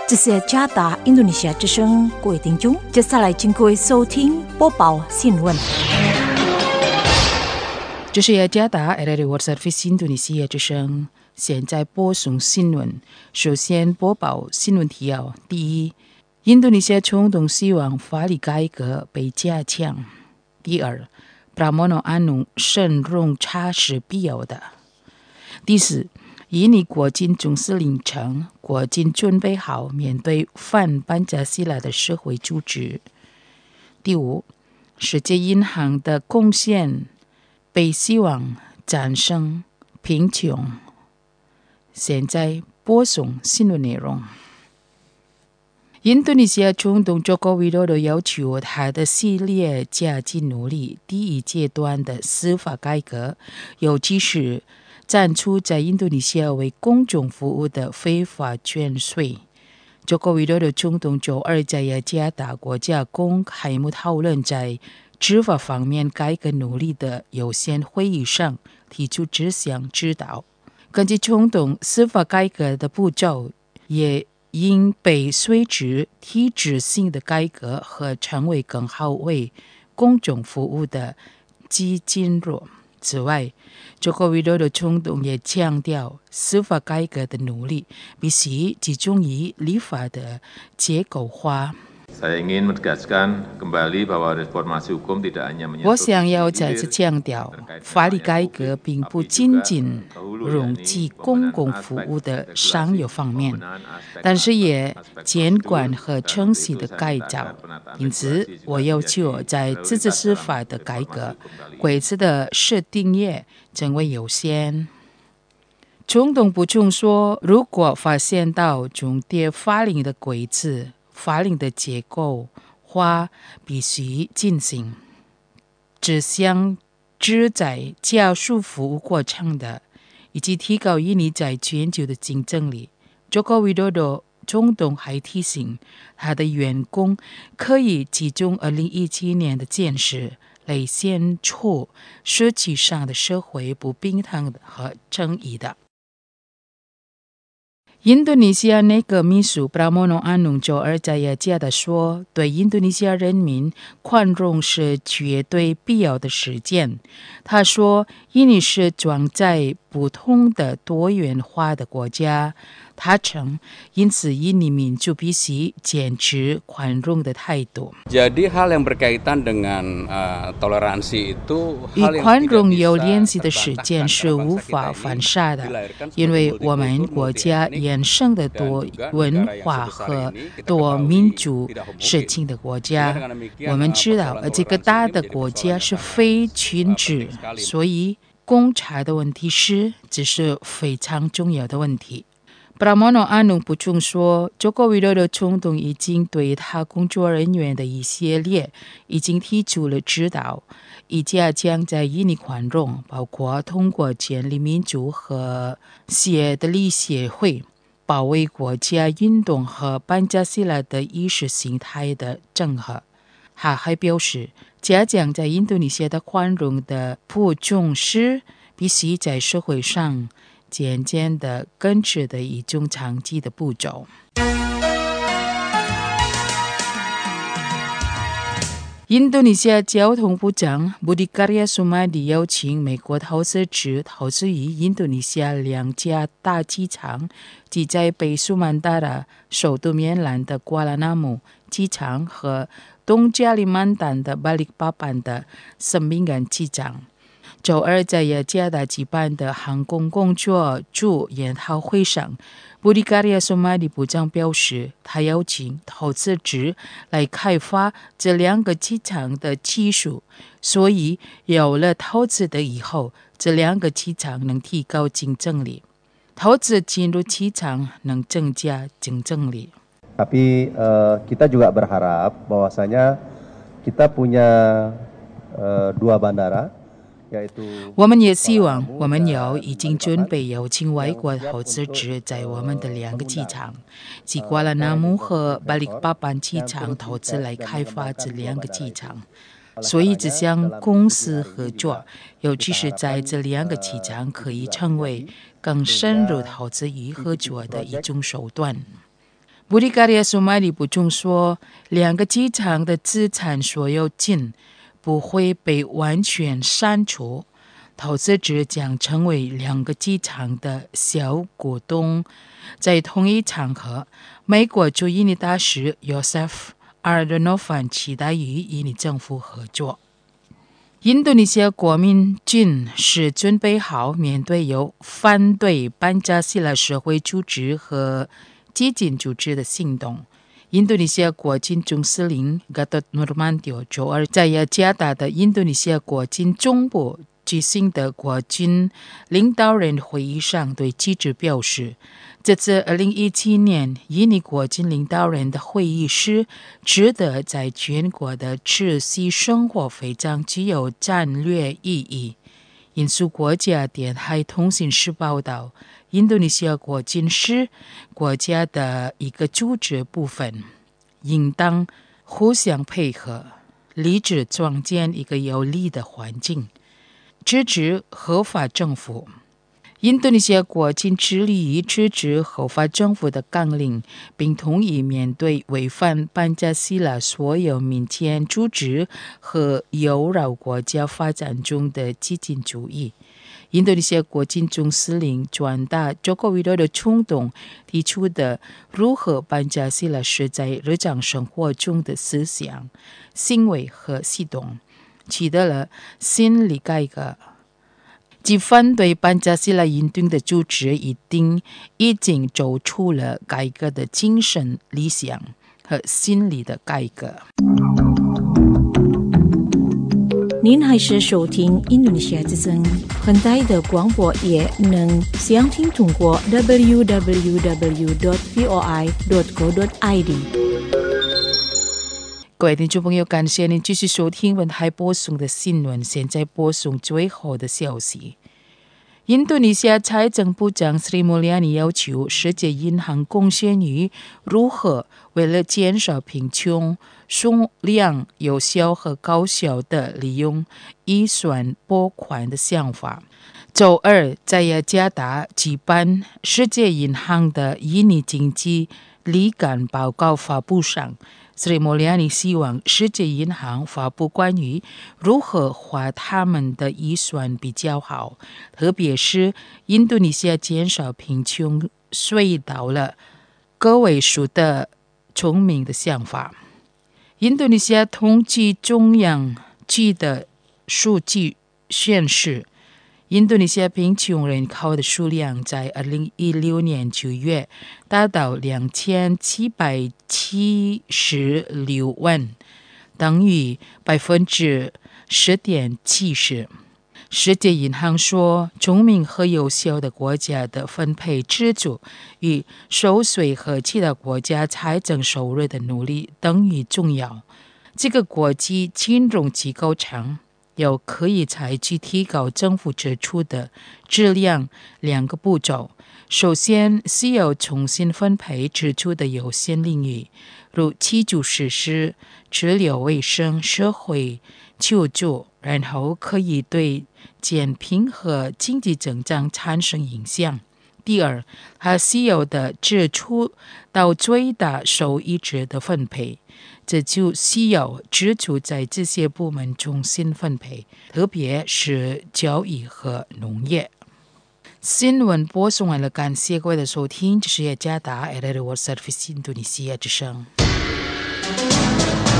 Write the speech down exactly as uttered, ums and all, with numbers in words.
这是加达印度尼西亚之声，各位听众，接下来请各位收听播报新闻。 这是加达 R R World Service 印度尼西亚之声，现在播送新闻。首先播报新闻提要：第一，印度尼西亚总统希望法律改革被加强；第二，Pramono Anung 慎重查是必要的；第四，印尼国军总司令称，国军准备好面对反班加西拉的社会组织；第五，世界银行的贡献被希望战胜贫穷。现在播送新闻内容。印度尼西亚总统佐科维多多要求他的系列加紧努力第一阶段的司法改革，尤其是展出在印度尼西亚为公众服务的非法捐税。佐科维多多总统周二在雅加达国家公开幕讨论在执法方面改革努力的有限会议上提出这项指导。根据总统，司法改革的步骤也应被随之体制性的改革和成为更好为公众服务的基金入。此外，佐科维多多总统也强调，司法改革的努力必须集中于立法的结构化。我想要再次强调，法律改革并不仅仅容及公共服务的商业方面，但是也监管和程序的改造。因此，我要求在自治司法的改革规则的设定也成为优先。总统补充说，如果发现到重叠法令的规则，法令的结构化必须进行，这项旨在加速服务过程的，以及提高印尼在全球的竞争力。佐科维多多总统还提醒他的员工可以集中二零一七年的建设来显出实际上的社会不平等和正义的。印度尼西亚内阁秘书 Pramono Anung 周二在雅加达说，对印度尼西亚人民宽容是绝对必要的实践。他说，印尼是装载不同的多元化的国家。他称，因此印尼民族必须坚持宽容的态度。 Jadi hal yang berkaitan dengan uh, toleransi itu 与宽容有联系的事件是无法反杀的，因为我们国家衍生的多文化和多民族事情的国家，我们知道这个大的国家是非群制，所以公查的问题是这是非常重要的问题。Pramono Anung 补充说，佐科维多多总统已经对他工作人员的一系列已经提出了指导，以加强在印尼宽容，包括通过建立民主和协的理协会，保卫国家运动和班加西拉的意识形态的整合。他还表示，加强在印度尼西亚的宽容的普重视必须在社会上渐渐的根治的一种长期的步骤。印度尼西亚交通部长 Budi Karya Sumadi 邀请美国投资者投资于印度尼西亚两家大机场，即在北苏曼达拉首都棉兰的瓜拉纳姆机场和东加里曼丹的巴里巴班的圣明干机场。周二在雅加达举办的航空工作组研讨会上，布迪卡利亚索马里部长表示，他邀请投资者来开发这两个机场的技术，所以有了投资的以后，这两个机场能提高竞争力。投资进入机场能增加竞争力。 Tapi uh, kita juga berharap bahwasanya kita punya uh, dua bandara。 我们也希望我们有已经准备邀请外国投资者在我们的两个机场，即瓜拉纳姆和巴里巴班机场投资来开发这两个机场。所以这项公司合作，尤其是在这两个机场，可以成为更深入投资与合作的一种手段。 布利加利亚索马里补充说，两个机场的资产所有金不会被完全删除，投资者将成为两个机场的小股东。在同一场合，美国驻印尼大使 Yosef Ardonovan 期待与印尼政府合作。印度尼西亚国民军是准备好面对有反对班加西拉社会组织和激进组织的行动。印度尼西亚国军总司令 Gatot Nurmantio 周二在雅加达的印度尼西亚国军总部举行的国军领导人会议上对记者表示，这次二零一七年印尼国军领导人的会议是值得在全国的秩序生活非常具有战略意义。印苏国家电台通讯社报道，印度尼西亚国军是国家的一个组织部分，应当互相配合，立志创建一个有利的环境，支持合法政府。印度尼西亚国军致力于支持合法政府的纲领，并同意面对违反班加西拉所有民间组织和诱扰国家发展中的激进主义。印度尼西亚国军总司令转达中国遇到的冲动提出的如何班加西拉是在日常生活中的思想、行为和行动取得了新理改革。即反对班加西拉运动的组织一定已经走出了改革的精神理想和心理的改革。 您还是收听印度尼西亚之声，很大的广播也能详听通过 double-u double-u double-u dot voi dot co dot i d。 各位听众朋友，感谢您继续收听文台播送的新闻。现在播送最后的消息。印度尼西亚财政部长 Sri Mulyani 要求世界银行贡献于如何为了减少贫穷、数量有效和高效的利用预算拨款的想法。周二在雅加达举办世界银行的印尼经济立感报告发布上，Sri Mulyani 希望世界银行发布关于如何花他们的预算比较好，特别是印度尼西亚减少贫穷税到了个位数的聪明的想法。印度尼西亚统计中央局的数据显示，印度尼西亚贫穷人口的数量在二零一六年九月达到两千七百七十六万，等于百分之十点七十。世界银行说，聪明和有效的国家的分配支出与收税和其他国家财政收入的努力等于重要。这个国际金融机构称，有可以采取提高政府支出的质量两个步骤。首先，需要重新分配支出的有限领域，如基础设施、治疗卫生、社会救助，然后可以对减贫和经济增长产生影响。第二，还需要的支出到最大受益者的分配，这就需要支出在这些部门中心分配，特别是教育和农业。新闻播送完了，感谢各位的收听，这是雅加达 R R I World Service 印度尼西亚之声。